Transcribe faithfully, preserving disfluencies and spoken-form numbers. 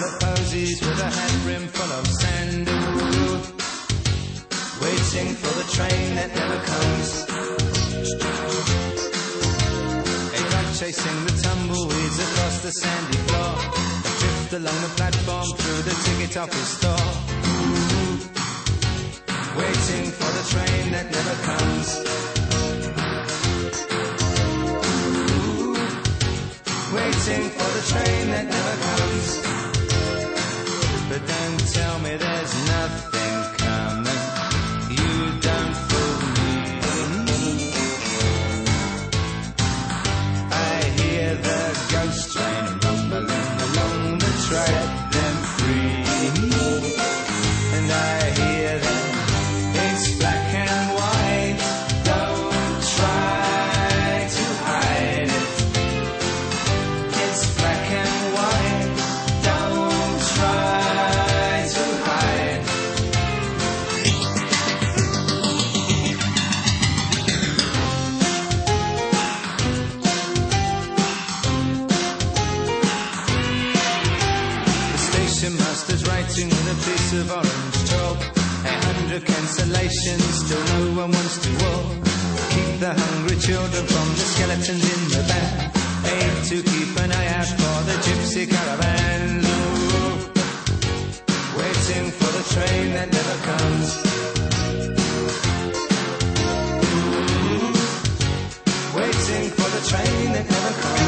full of posies with a hat brim full of sand. Ooh, waiting for the train that never comes. A rat chasing the tumbleweeds across the sandy floor. A drift along the platform through the ticket office store. Ooh, waiting for the train that never comes. Ooh, waiting for the train that never comes. But don't tell me there's nothing coming. You don't fool me. I hear the ghost train rumbling along the track. Them free. And I hear them. It's black and white. Don't try to hide it. It's black and white. Don't try to hide. The station master's writing with a piece of orange chalk. A hundred cancellations, still no one wants to walk. Keep the hungry children from the skeletons in the van. Aim to keep an eye out for the gypsy caravan. Ooh, waiting for the train that never comes. Ooh, waiting for the train that never comes.